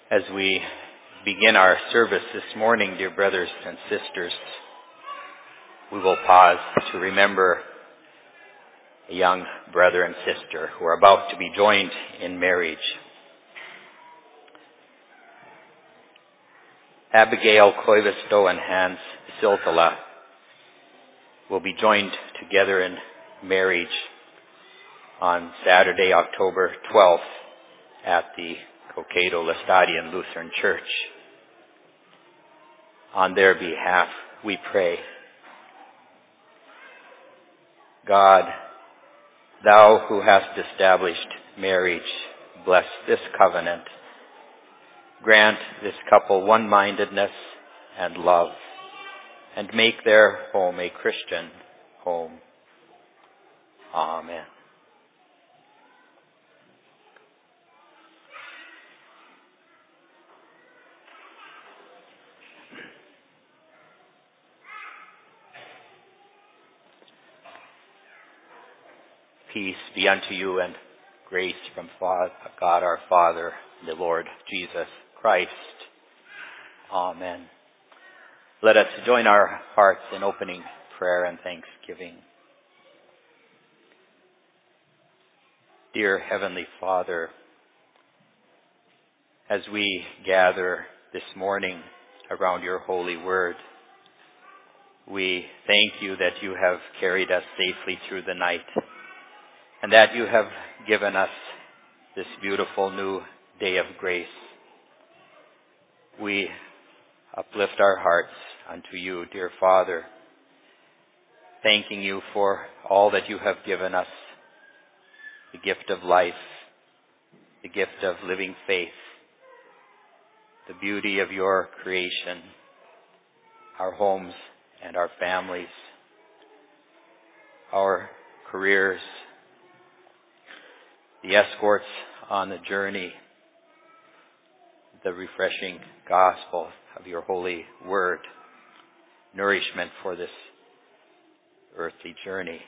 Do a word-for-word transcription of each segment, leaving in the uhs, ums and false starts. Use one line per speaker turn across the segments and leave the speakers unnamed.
As we begin our service this morning, dear brothers and sisters, we will pause to remember a young brother and sister who are about to be joined in marriage. Abigail Koivisto and Hans Siltala will be joined together in marriage on Saturday, October twelfth at the Cokato Lestadian Lutheran Church. On their behalf, we pray. God, thou who hast established marriage, bless this covenant. Grant this couple one-mindedness and love, and make their home a Christian home. Amen. Peace be unto you and grace from God our Father, the Lord Jesus Christ. Amen. Let us join our hearts in opening prayer and thanksgiving. Dear Heavenly Father, as we gather this morning around your holy word, we thank you that you have carried us safely through the night, and that you have given us this beautiful new day of grace. We uplift our hearts unto you, dear Father, thanking you for all that you have given us, the gift of life, the gift of living faith, the beauty of your creation, our homes and our families, our careers, the escorts on the journey, the refreshing gospel of your holy word, nourishment for this earthly journey.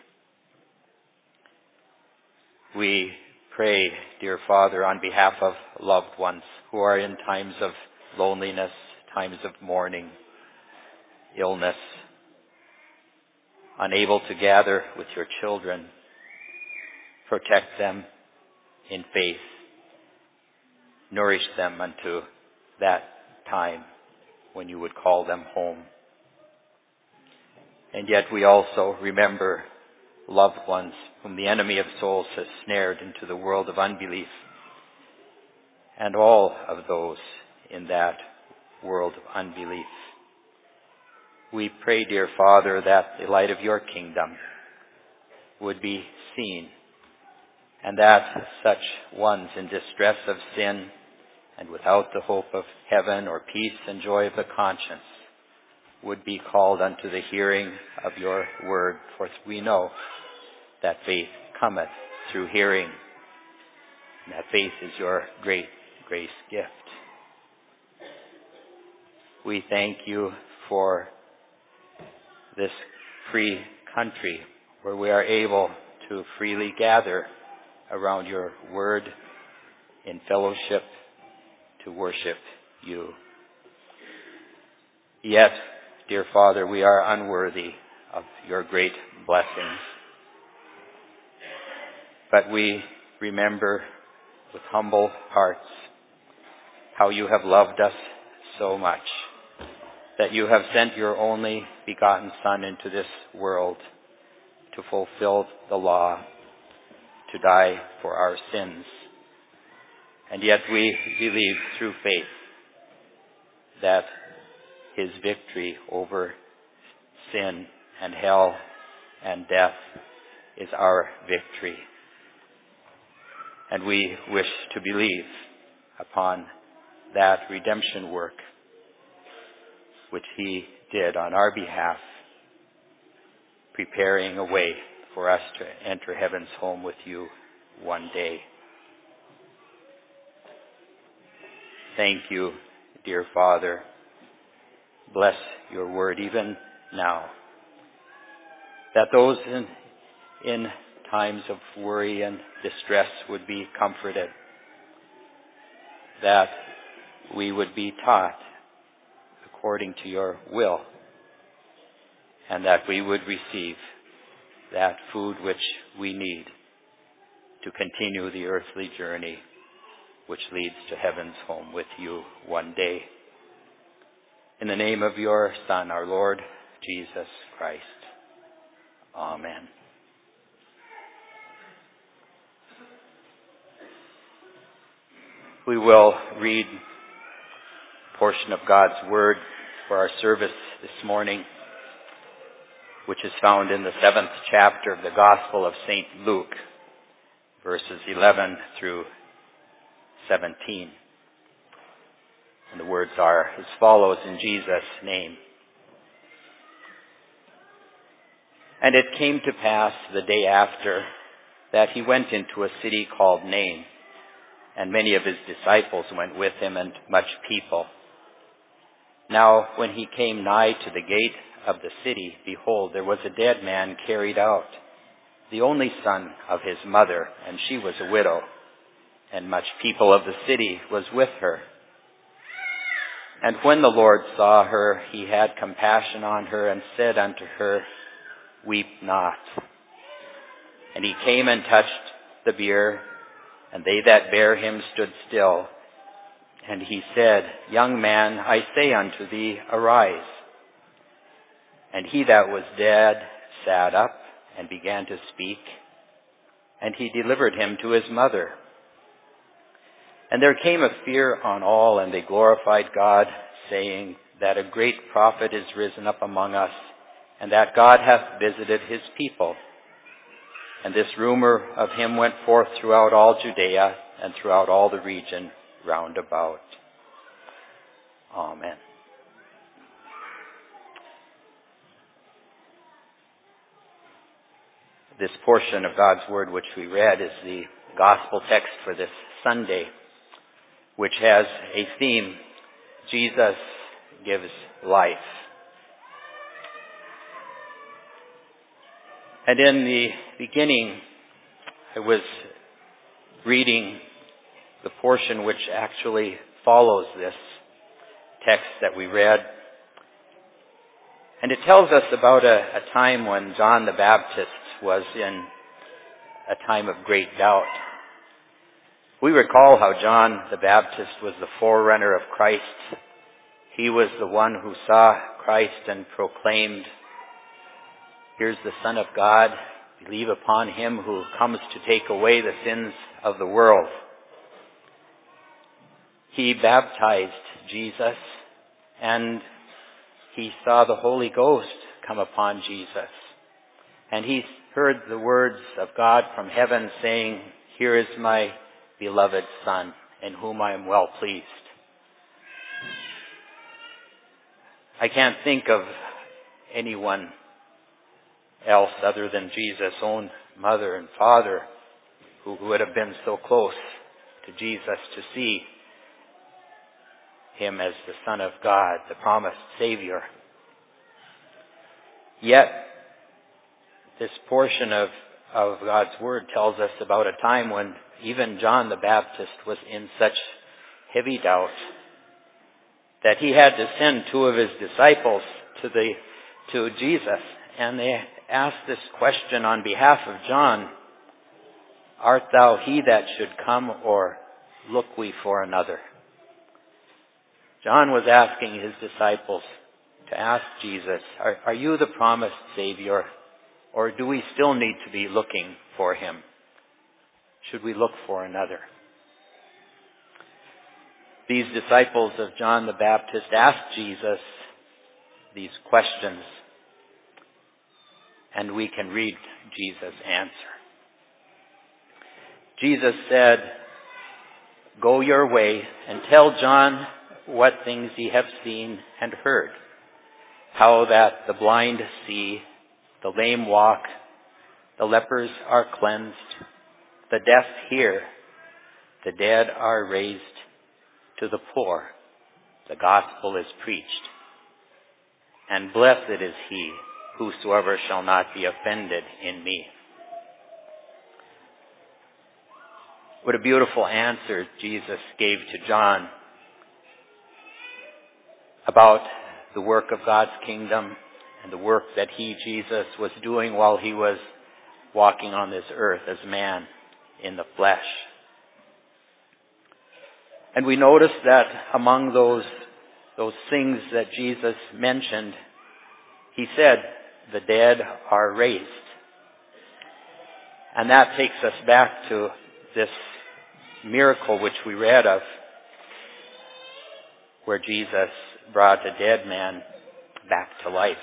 We pray, dear Father, on behalf of loved ones who are in times of loneliness, times of mourning, illness, unable to gather with your children. Protect them in faith. Nourish them unto that time when you would call them home. And yet we also remember loved ones whom the enemy of souls has snared into the world of unbelief, and all of those in that world of unbelief. We pray, dear Father, that the light of your kingdom would be seen, and that such ones in distress of sin and without the hope of heaven or peace and joy of the conscience would be called unto the hearing of your word. For we know that faith cometh through hearing, and that faith is your great grace gift. We thank you for this free country where we are able to freely gather around your word in fellowship to worship you. Yet, dear Father, we are unworthy of your great blessings. But we remember with humble hearts how you have loved us so much, that you have sent your only begotten Son into this world to fulfill the law, to die for our sins. And yet we believe through faith that his victory over sin and hell and death is our victory. And we wish to believe upon that redemption work which he did on our behalf, preparing a way for us to enter heaven's home with you one day. Thank you, dear Father. Bless your word even now, that those in, in times of worry and distress would be comforted, that we would be taught according to your will, and that we would receive that food which we need to continue the earthly journey which leads to heaven's home with you one day. In the name of your Son, our Lord Jesus Christ. Amen. We will read a portion of God's Word for our service this morning, which is found in the seventh chapter of the Gospel of Saint Luke, verses eleven through seventeen. And the words are as follows in Jesus' name. And it came to pass the day after that he went into a city called Nain, and many of his disciples went with him, and much people. Now when he came nigh to the gate of the city, behold, there was a dead man carried out, the only son of his mother, and she was a widow, and much people of the city was with her. And when the Lord saw her, he had compassion on her, and said unto her, Weep not. And he came and touched the bier, and they that bare him stood still. And he said, Young man, I say unto thee, arise. And he that was dead sat up, and began to speak, and he delivered him to his mother. And there came a fear on all, and they glorified God, saying that a great prophet is risen up among us, and that God hath visited his people. And this rumor of him went forth throughout all Judea, and throughout all the region round about. Amen. This portion of God's Word which we read is the gospel text for this Sunday, which has a theme: Jesus gives life. And in the beginning, I was reading the portion which actually follows this text that we read. And it tells us about a, a time when John the Baptist was in a time of great doubt. We recall how John the Baptist was the forerunner of Christ. He was the one who saw Christ and proclaimed, Here's the Son of God. Believe upon him who comes to take away the sins of the world. He baptized Jesus, and he saw the Holy Ghost come upon Jesus. And he heard the words of God from heaven saying, Here is my beloved Son, in whom I am well pleased. I can't think of anyone else other than Jesus' own mother and father who would have been so close to Jesus to see him as the Son of God, the promised Savior. Yet, this portion of, of God's Word tells us about a time when even John the Baptist was in such heavy doubt that he had to send two of his disciples to the to Jesus, and they asked this question on behalf of John: Art thou he that should come, or look we for another? John was asking his disciples to ask Jesus, are, are you the promised Savior, or do we still need to be looking for him? Should we look for another? These disciples of John the Baptist asked Jesus these questions, and we can read Jesus' answer. Jesus said, Go your way and tell John what things ye have seen and heard, how that the blind see, the lame walk, the lepers are cleansed, the deaf hear, the dead are raised, to the poor the gospel is preached. And blessed is he whosoever shall not be offended in me. What a beautiful answer Jesus gave to John about the work of God's kingdom and the work that he, Jesus, was doing while he was walking on this earth as man in the flesh. And we notice that among those, those things that Jesus mentioned, he said, the dead are raised. And that takes us back to this miracle which we read of, where Jesus brought a dead man back to life.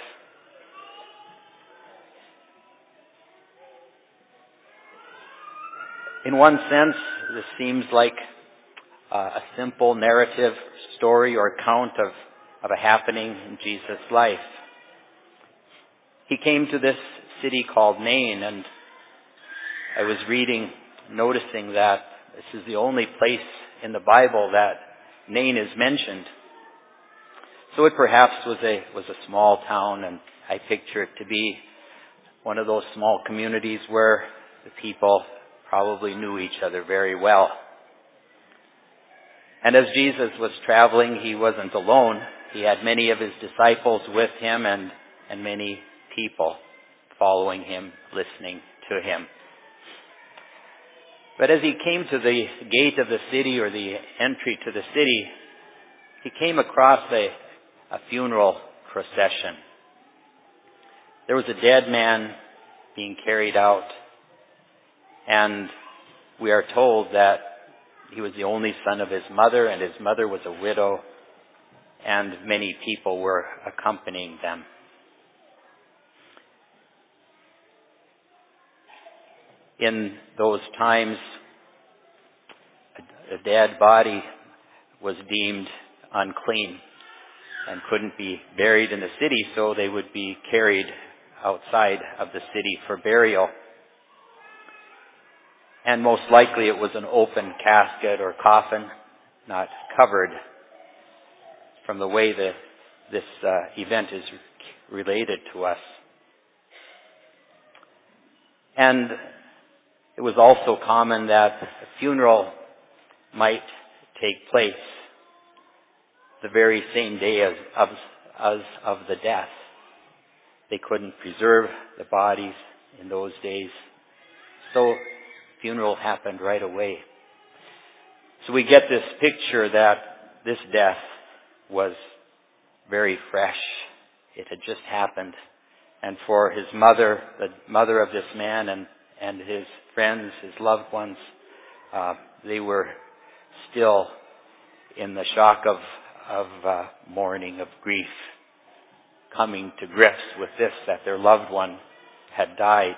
In one sense, this seems like uh, a simple narrative story or account of, of a happening in Jesus' life. He came to this city called Nain, and I was reading, noticing that this is the only place in the Bible that Nain is mentioned. So it perhaps was a was a small town, and I picture it to be one of those small communities where the people probably knew each other very well. And as Jesus was traveling, he wasn't alone. He had many of his disciples with him and, and many people following him, listening to him. But as he came to the gate of the city, or the entry to the city, he came across a, a funeral procession. There was a dead man being carried out, and we are told that he was the only son of his mother, and his mother was a widow, and many people were accompanying them. In those times, a dead body was deemed unclean and couldn't be buried in the city, so they would be carried outside of the city for burial. And most likely it was an open casket or coffin, not covered, from the way that this uh, event is related to us. And it was also common that a funeral might take place the very same day as of, as of the death. They couldn't preserve the bodies in those days, so funeral happened right away. So we get this picture that this death was very fresh. It had just happened. And for his mother, the mother of this man, and, and his friends, his loved ones, uh, they were still in the shock of, of uh, mourning, of grief, coming to grips with this, that their loved one had died.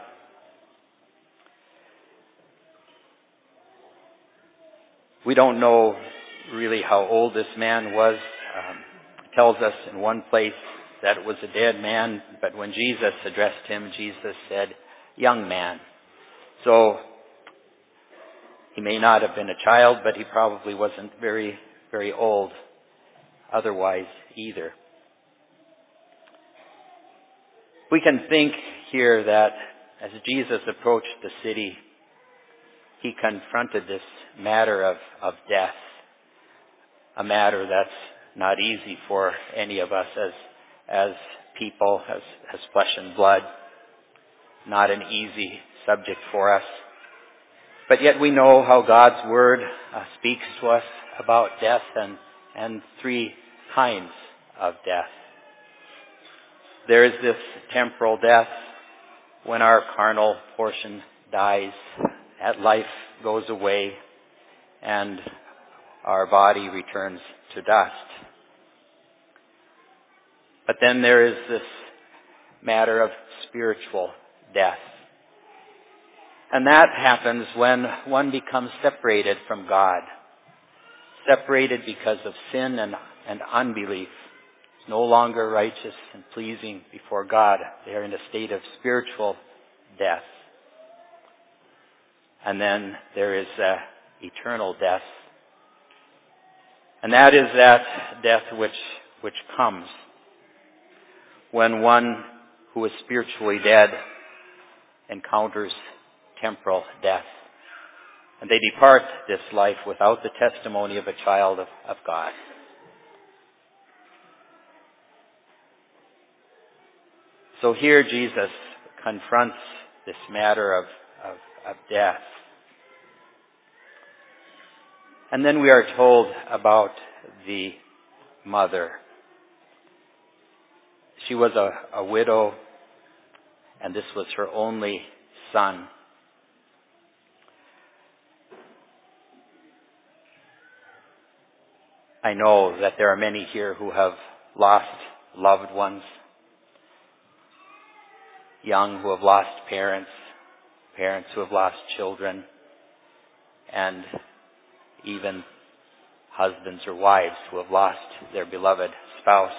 We don't know really how old this man was. Um, it tells us in one place that it was a dead man, but when Jesus addressed him, Jesus said, "Young man." So he may not have been a child, but he probably wasn't very, very old otherwise either. We can think here that as Jesus approached the city, he confronted this matter of, of death, a matter that's not easy for any of us as, as people, as, as flesh and blood, not an easy subject for us. But yet we know how God's Word uh, speaks to us about death, and, and three kinds of death. There is this temporal death, when our carnal portion dies, that life goes away and our body returns to dust. But then there is this matter of spiritual death. And that happens when one becomes separated from God. Separated because of sin and, and unbelief. No longer righteous and pleasing before God. They are in a state of spiritual death. And then there is uh, eternal death. And that is that death which, which comes when one who is spiritually dead encounters temporal death. And they depart this life without the testimony of a child of, of God. So here Jesus confronts this matter of, of, of death. And then we are told about the mother. She was a, a widow, and this was her only son. I know that there are many here who have lost loved ones, young who have lost parents, parents who have lost children, and even husbands or wives who have lost their beloved spouse.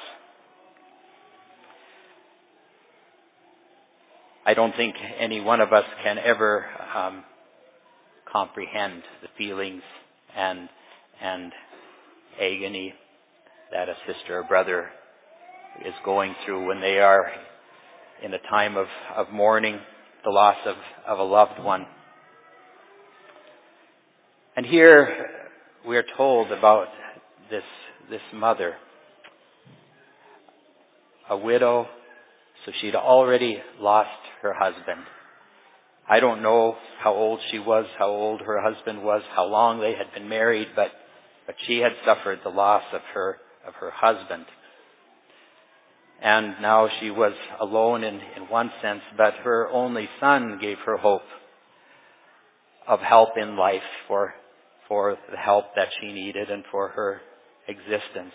I don't think any one of us can ever um, comprehend the feelings and and agony that a sister or brother is going through when they are in a time of, of mourning the loss of, of a loved one. And here we are told about this this mother, a widow, so she'd already lost her husband. I don't know how old she was, how old her husband was, how long they had been married, but but she had suffered the loss of her of her husband. And now she was alone in, in one sense, but her only son gave her hope of help in life, for for the help that she needed and for her existence.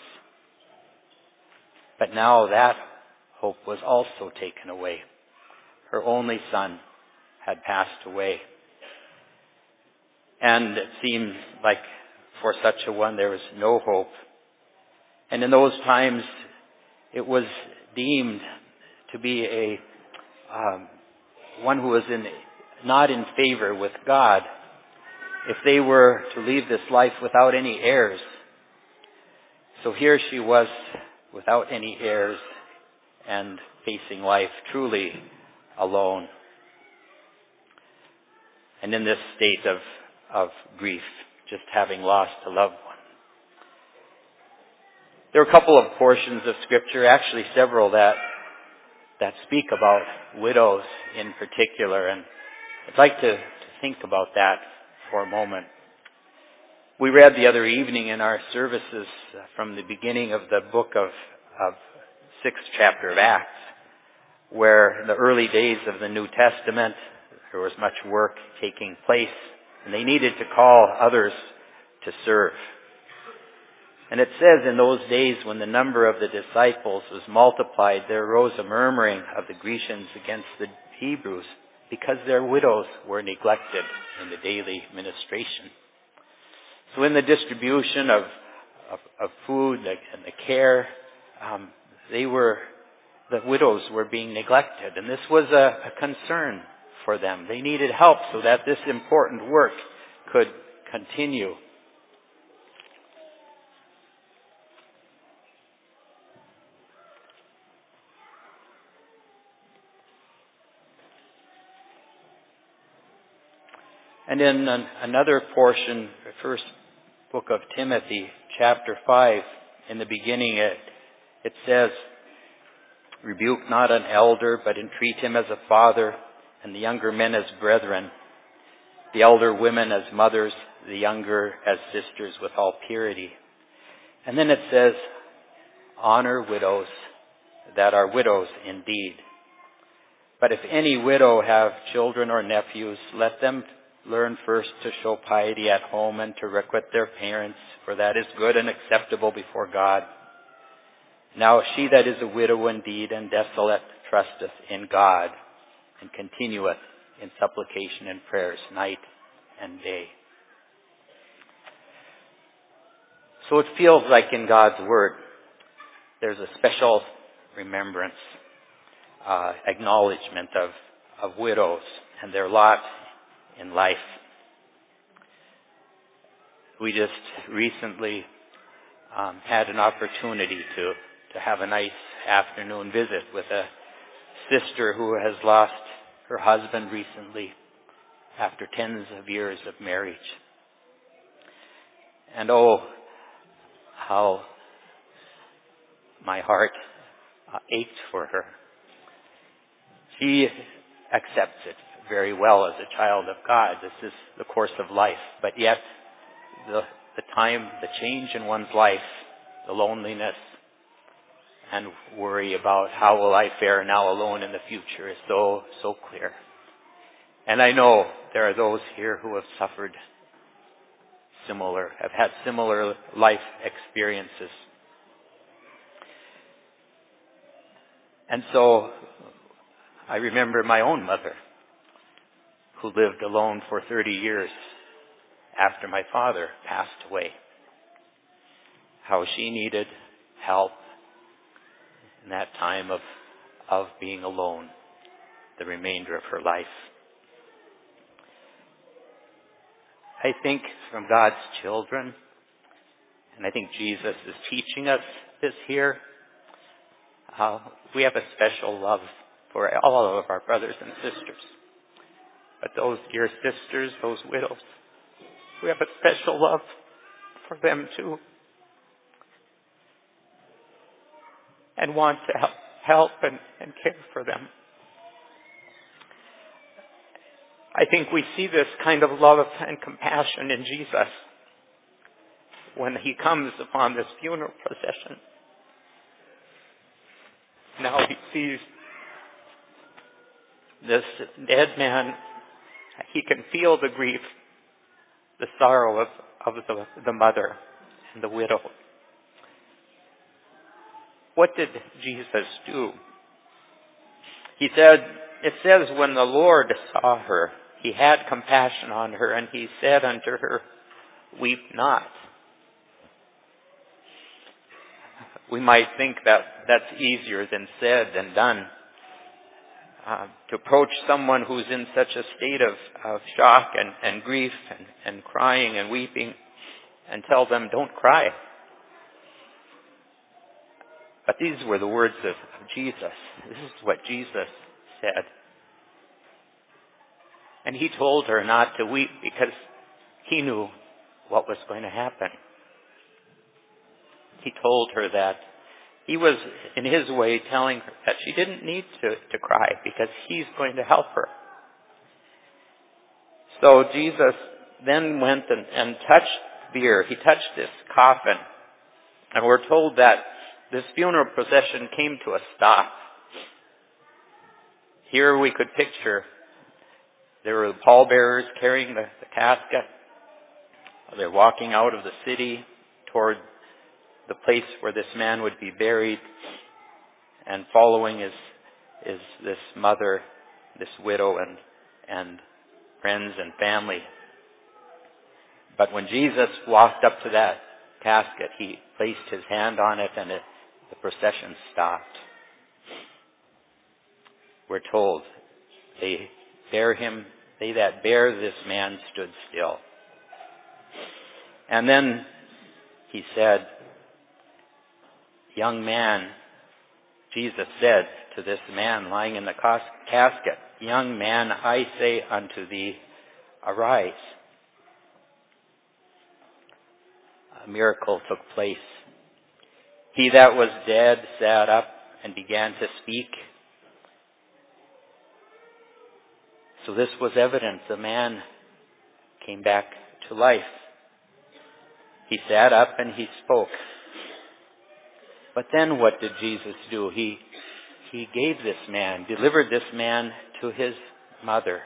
But now that hope was also taken away. Her only son had passed away. And it seemed like for such a one there was no hope. And in those times it was deemed to be a um, one who was in not in favor with God if they were to leave this life without any heirs. So here she was without any heirs and facing life truly alone. And in this state of, of grief, just having lost a loved one. There are a couple of portions of Scripture, actually several, that that speak about widows in particular, and I'd like to, to think about that for a moment. We read the other evening in our services from the beginning of the book of, of sixth chapter of Acts, where in the early days of the New Testament, there was much work taking place, and they needed to call others to serve. And it says, in those days when the number of the disciples was multiplied, there arose a murmuring of the Grecians against the Hebrews, because their widows were neglected in the daily ministration. So in the distribution of, of, of food and the care, um, they were, the widows were being neglected. And this was a, a concern for them. They needed help so that this important work could continue. And in an, another portion, the first book of Timothy, chapter five, in the beginning it, it says, "Rebuke not an elder, but entreat him as a father, and the younger men as brethren, the elder women as mothers, the younger as sisters with all purity." And then it says, "Honor widows that are widows indeed. But if any widow have children or nephews, let them learn first to show piety at home and to requite their parents, for that is good and acceptable before God. Now she that is a widow indeed and desolate trusteth in God, and continueth in supplication and prayers night and day." So it feels like in God's Word there's a special remembrance, uh, acknowledgement of, of widows and their lot in life. We just recently um, had an opportunity to, to have a nice afternoon visit with a sister who has lost her husband recently after tens of years of marriage. And oh, how my heart uh, ached for her. She accepts it very well as a child of God. This is the course of life. But yet, the, the time, the change in one's life, the loneliness, and worry about how will I fare now alone in the future is so, so clear. And I know there are those here who have suffered similar, have had similar life experiences. And so I remember my own mother, who lived alone for thirty years after my father passed away. How she needed help in that time of, of being alone, the remainder of her life. I think from God's children, and I think Jesus is teaching us this here, uh, we have a special love for all of our brothers and sisters. But those dear sisters, those widows, we have a special love for them too. And want to help, help and, and care for them. I think we see this kind of love and compassion in Jesus when he comes upon this funeral procession. Now he sees this dead man. He can feel the grief, the sorrow of, of the, the mother and the widow. What did Jesus do? He said, it says, when the Lord saw her, he had compassion on her, and he said unto her, weep not. We might think that that's easier than said than done. Uh, to approach someone who's in such a state of, of shock and, and grief and, and crying and weeping and tell them, don't cry. But these were the words of, of Jesus. This is what Jesus said. And he told her not to weep because he knew what was going to happen. He told her that he was, in his way, telling her that she didn't need to, to cry because he's going to help her. So Jesus then went and, and touched bier. He touched this coffin. And we're told that this funeral procession came to a stop. Here we could picture there were pallbearers carrying the, the casket. They're walking out of the city toward the place where this man would be buried. And following is, is this mother, this widow, and, and friends and family. But when Jesus walked up to that casket, he placed his hand on it and it, the procession stopped. We're told they bear him, they that bear this man stood still. And then he said, young man, Jesus said to this man lying in the casket, young man, I say unto thee, arise. A miracle took place. He that was dead sat up and began to speak. So this was evidence. The man came back to life. He sat up and he spoke. But then what did Jesus do? He, he gave this man, delivered this man to his mother.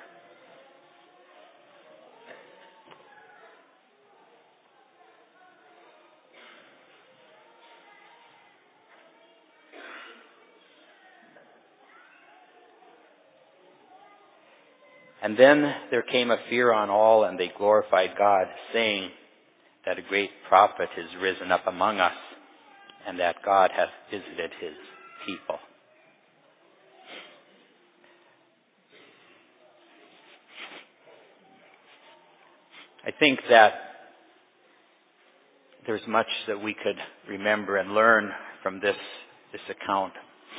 And then there came a fear on all, and they glorified God, saying that a great prophet is risen up among us, and that God hath visited his people. I think that there's much that we could remember and learn from this, this account.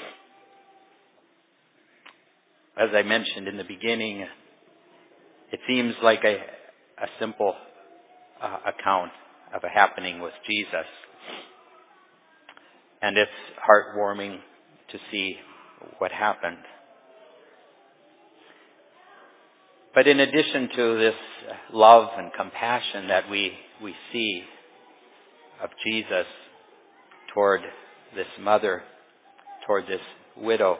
As I mentioned in the beginning, it seems like a, a simple uh, account of a happening with Jesus. And it's heartwarming to see what happened. But in addition to this love and compassion that we, we see of Jesus toward this mother, toward this widow,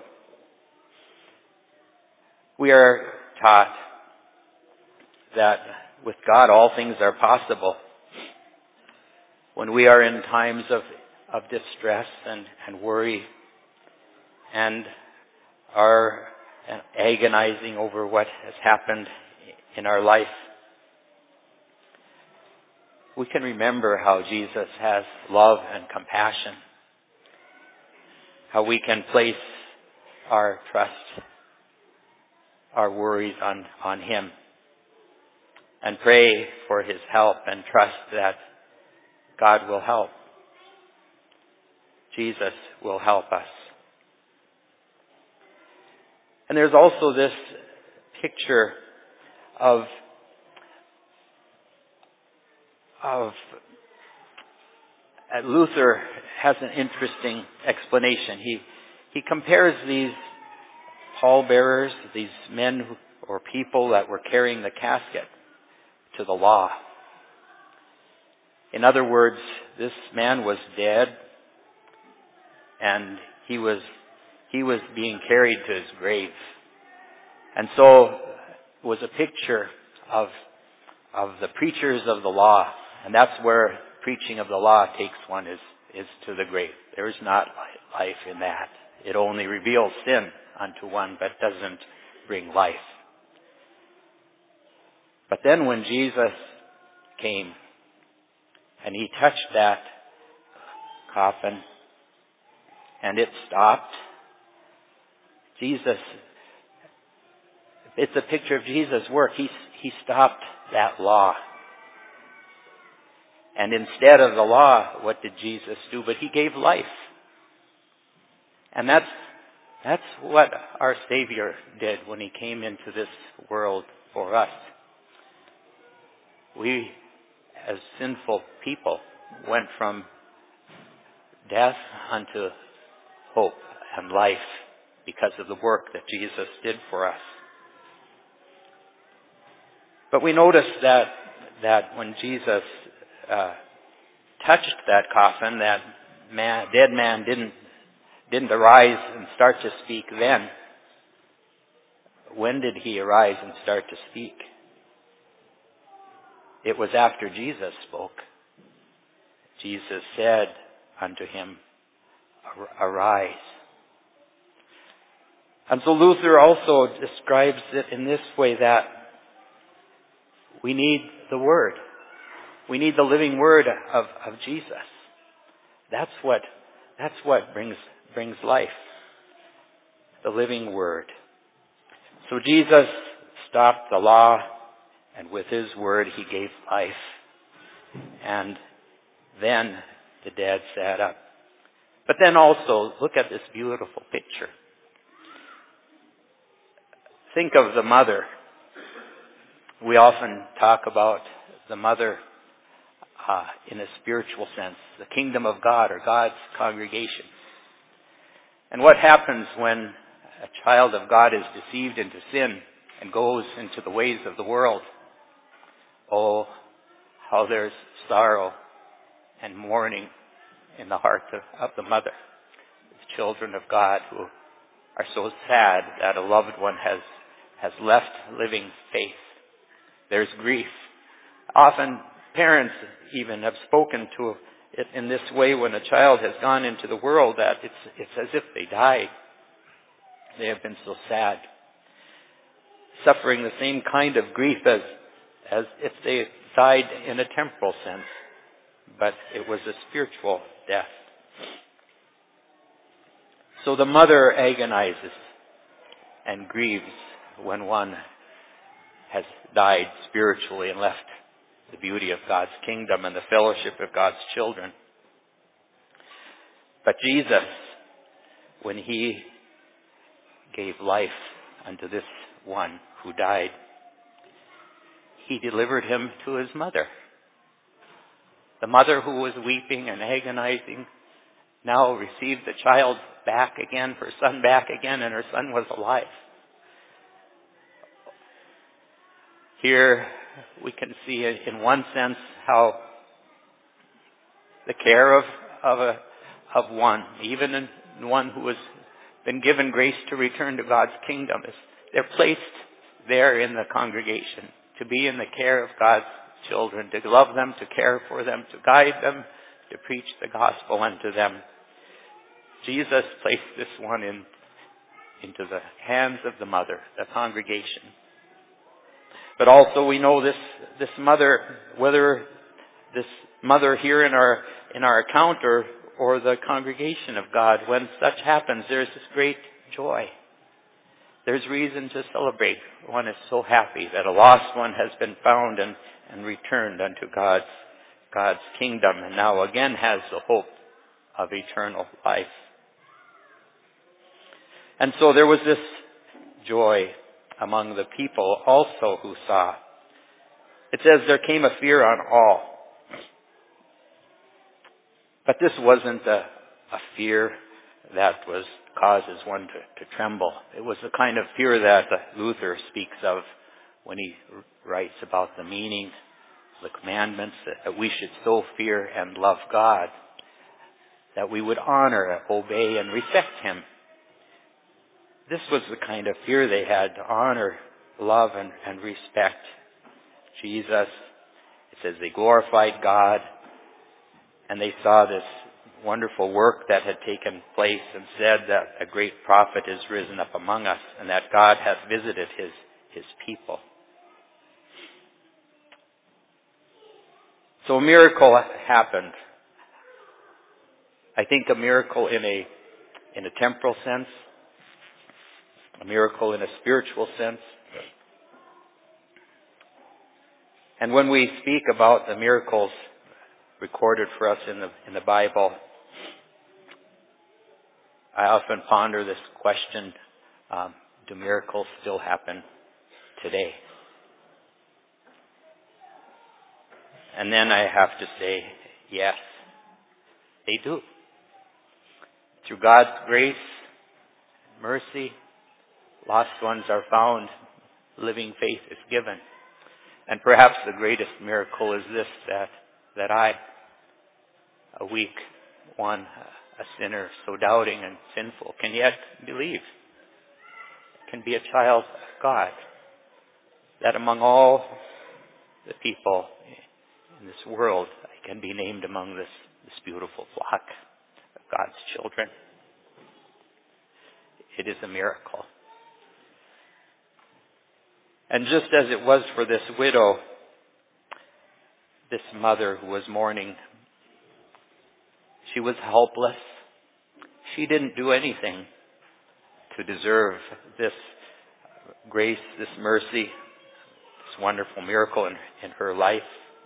we are taught that with God all things are possible. When we are in times of, of distress and, and worry and are agonizing over what has happened in our life, we can remember how Jesus has love and compassion, how we can place our trust, our worries on, on Him, and pray for His help and trust that God will help. Jesus will help us. And there's also this picture of, of uh, Luther has an interesting explanation. He, he compares these pallbearers, these men who, or people that were carrying the casket, to the law. In other words, this man was dead, and he was he was being carried to his grave. And so it was a picture of of the preachers of the law, and that's where preaching of the law takes one, is is to the grave. There is not life in that. It only reveals sin unto one, but doesn't bring life. But then when Jesus came and He touched that coffin and it stopped, Jesus, it's a picture of Jesus' work. He, he stopped that law. And instead of the law, what did Jesus do? But He gave life. And that's, that's what our Savior did when He came into this world for us. We, as sinful people, went from death unto hope and life because of the work that Jesus did for us. But we notice that that when Jesus uh, touched that coffin, that man, dead man didn't didn't arise and start to speak then. When did he arise and start to speak? It was after Jesus spoke. Jesus said unto him, "Arise." And so Luther also describes it in this way, that we need the Word. We need the living Word of, of Jesus. That's what, that's what brings, brings life. The living Word. So Jesus stopped the law, and with His Word He gave life. And then the dead sat up. But then also, look at this beautiful picture. Think of the mother. We often talk about the mother uh, in a spiritual sense, the kingdom of God or God's congregation. And what happens when a child of God is deceived into sin and goes into the ways of the world? Oh, how there's sorrow and mourning in the heart of, of the mother. The children of God who are so sad that a loved one has, has left living faith. There's grief. Often parents even have spoken to it in this way when a child has gone into the world, that it's, it's as if they died. They have been so sad. Suffering the same kind of grief as, as if they died in a temporal sense. But it was a spiritual death. So the mother agonizes and grieves when one has died spiritually and left the beauty of God's kingdom and the fellowship of God's children. But Jesus, when He gave life unto this one who died, He delivered him to his mother. The mother who was weeping and agonizing now received the child back again, her son back again, and her son was alive. Here we can see in one sense how the care of, of, a, of one, even in one who has been given grace to return to God's kingdom, is they're placed there in the congregation to be in the care of God's children, to love them, to care for them, to guide them, to preach the gospel unto them. Jesus placed this one in into the hands of the mother, the congregation. But also we know this this mother, whether this mother here in our in our account or or the congregation of God, when such happens, there's this great joy. There's reason to celebrate. One is so happy that a lost one has been found and, and returned unto God's God's kingdom, and now again has the hope of eternal life. And so there was this joy among the people also who saw. It says there came a fear on all. But this wasn't a, a fear that was causes one to, to tremble. It was the kind of fear that Luther speaks of when he writes about the meaning, the commandments, that we should so fear and love God, that we would honor, obey, and respect Him. This was the kind of fear they had, to honor, love, and, and respect Jesus. It says they glorified God, and they saw this wonderful work that had taken place, and said that a great prophet is risen up among us, and that God hath visited his, his people. So a miracle happened. I think a miracle in a in a temporal sense, a miracle in a spiritual sense. And when we speak about the miracles recorded for us in the in the Bible, I often ponder this question, um, do miracles still happen today? And then I have to say, yes, they do. Through God's grace, mercy, lost ones are found, living faith is given. And perhaps the greatest miracle is this, that, that I, a weak one, a sinner, so doubting and sinful, can yet believe, can be a child of God. That among all the people in this world, I can be named among this, this beautiful flock of God's children. It is a miracle. And just as it was for this widow, this mother who was mourning, she was helpless. She didn't do anything to deserve this grace, this mercy, this wonderful miracle in, in her life.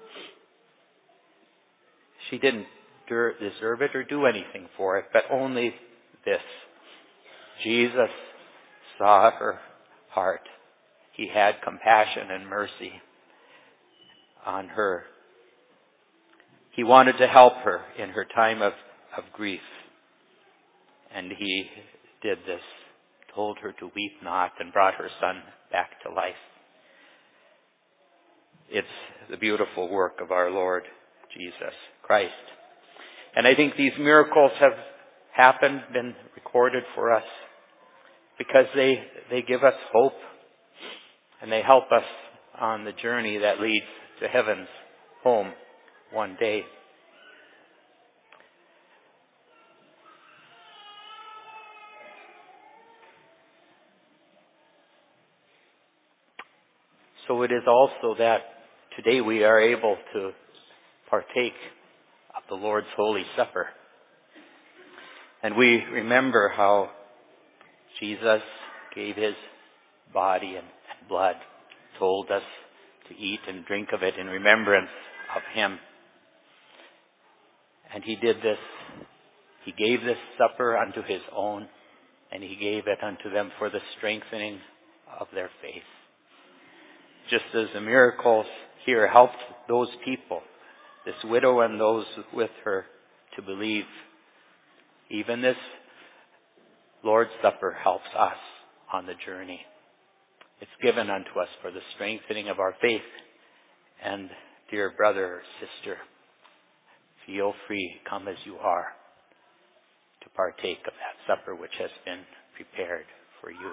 She didn't deserve it or do anything for it, but only this. Jesus saw her heart. He had compassion and mercy on her. He wanted to help her in her time of, of grief. And he did this, told her to weep not, and brought her son back to life. It's the beautiful work of our Lord Jesus Christ. And I think these miracles have happened, been recorded for us, because they, they give us hope, and they help us on the journey that leads to heaven's home one day. So it is also that today we are able to partake of the Lord's Holy Supper. And we remember how Jesus gave his body and blood, told us to eat and drink of it in remembrance of him. And he did this, he gave this supper unto his own, and he gave it unto them for the strengthening of their faith. Just as the miracles here helped those people, this widow and those with her, to believe, even this Lord's Supper helps us on the journey It's given unto us for the strengthening of our faith. And dear brother or sister, feel free, come as you are, to partake of that supper which has been prepared for you.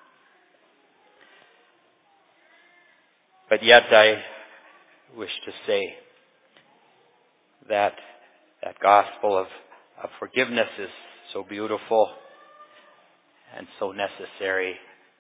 But yet I wish to say that that gospel of, of forgiveness is so beautiful and so necessary,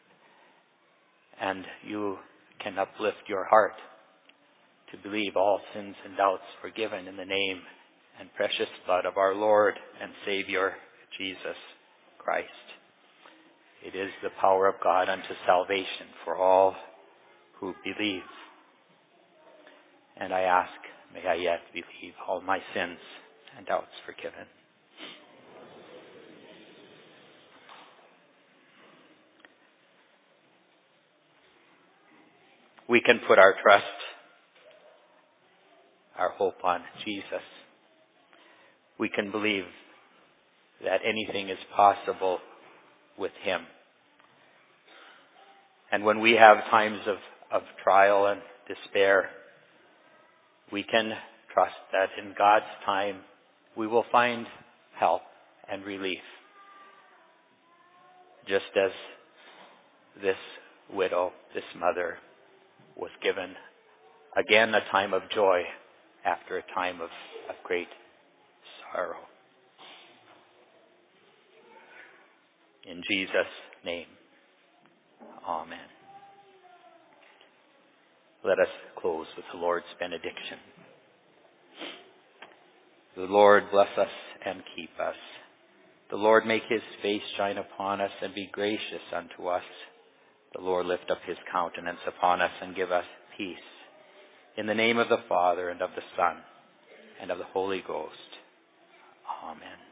and you can uplift your heart to believe all sins and doubts forgiven in the name and precious blood of our Lord and Savior, Jesus Christ. It is the power of God unto salvation for all who believe. And I ask, may I yet believe all my sins and doubts forgiven. We can put our trust, our hope on Jesus. We can believe that anything is possible with Him. And when we have times of, of trial and despair, we can trust that in God's time we will find help and relief. Just as this widow, this mother, was given again a time of joy after a time of, of great sorrow. In Jesus' name, amen. Let us close with the Lord's benediction. The Lord bless us and keep us. The Lord make His face shine upon us and be gracious unto us. The Lord lift up His countenance upon us and give us peace. In the name of the Father, and of the Son, and of the Holy Ghost. Amen.